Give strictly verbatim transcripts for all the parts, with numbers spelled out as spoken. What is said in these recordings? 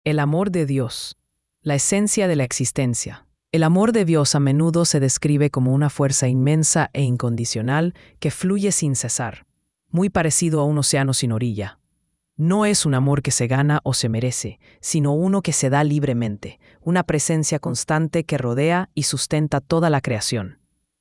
El amor de Dios, la esencia de la existencia. El amor de Dios a menudo se describe como una fuerza inmensa e incondicional que fluye sin cesar, muy parecido a un océano sin orilla. No es un amor que se gana o se merece, sino uno que se da libremente, una presencia constante que rodea y sustenta toda la creación.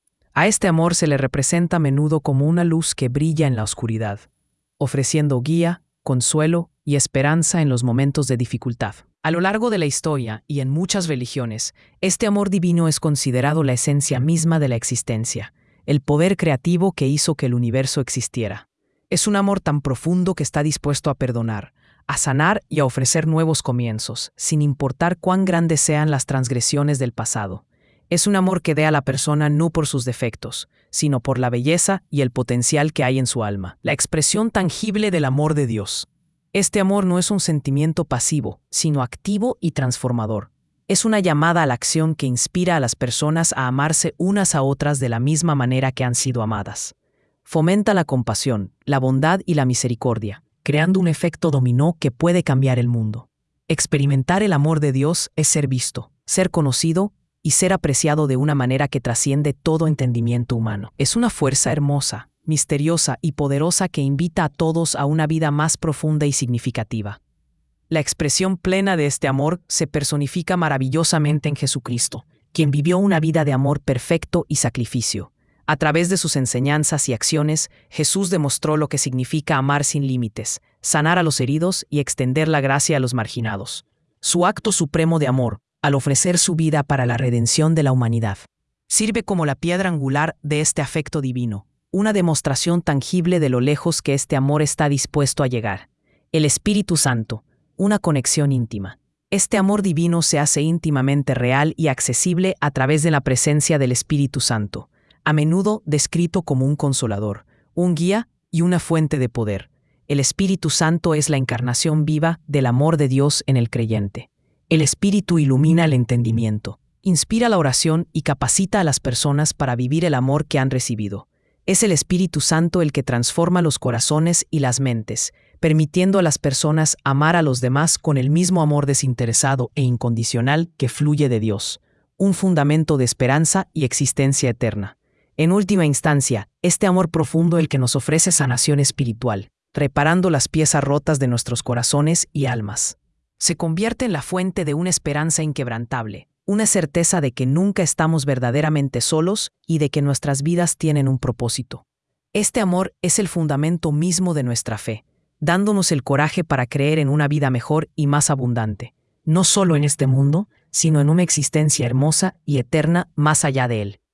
A este amor se le representa a menudo como una luz que brilla en la oscuridad, ofreciendo guía, consuelo y esperanza en los momentos de dificultad. A lo largo de la historia y en muchas religiones, este amor divino es considerado la esencia misma de la existencia, el poder creativo que hizo que el universo existiera. Es un amor tan profundo que está dispuesto a perdonar, a sanar y a ofrecer nuevos comienzos, sin importar cuán grandes sean las transgresiones del pasado. Es un amor que da a la persona no por sus defectos, sino por la belleza y el potencial que hay en su alma, la expresión tangible del amor de Dios. Este amor no es un sentimiento pasivo, sino activo y transformador. Es una llamada a la acción que inspira a las personas a amarse unas a otras de la misma manera que han sido amadas. Fomenta la compasión, la bondad y la misericordia, creando un efecto dominó que puede cambiar el mundo. Experimentar el amor de Dios es ser visto, ser conocido y ser apreciado de una manera que trasciende todo entendimiento humano. Es una fuerza hermosa, misteriosa y poderosa que invita a todos a una vida más profunda y significativa. La expresión plena de este amor se personifica maravillosamente en Jesucristo, quien vivió una vida de amor perfecto y sacrificio. A través de sus enseñanzas y acciones, Jesús demostró lo que significa amar sin límites, sanar a los heridos y extender la gracia a los marginados. Su acto supremo de amor, al ofrecer su vida para la redención de la humanidad, sirve como la piedra angular de este afecto divino, una demostración tangible de lo lejos que este amor está dispuesto a llegar. El Espíritu Santo, una conexión íntima. Este amor divino se hace íntimamente real y accesible a través de la presencia del Espíritu Santo, a menudo descrito como un consolador, un guía y una fuente de poder. El Espíritu Santo es la encarnación viva del amor de Dios en el creyente. El Espíritu ilumina el entendimiento, inspira la oración y capacita a las personas para vivir el amor que han recibido. Es el Espíritu Santo el que transforma los corazones y las mentes, permitiendo a las personas amar a los demás con el mismo amor desinteresado e incondicional que fluye de Dios, un fundamento de esperanza y existencia eterna. En última instancia, este amor profundo el que nos ofrece sanación espiritual, reparando las piezas rotas de nuestros corazones y almas. Se convierte en la fuente de una esperanza inquebrantable, una certeza de que nunca estamos verdaderamente solos y de que nuestras vidas tienen un propósito. Este amor es el fundamento mismo de nuestra fe, dándonos el coraje para creer en una vida mejor y más abundante, no solo en este mundo, sino en una existencia hermosa y eterna más allá de él.